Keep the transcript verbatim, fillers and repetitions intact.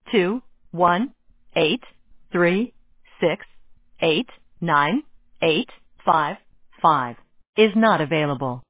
two one eight three six eight nine eight five five is not available.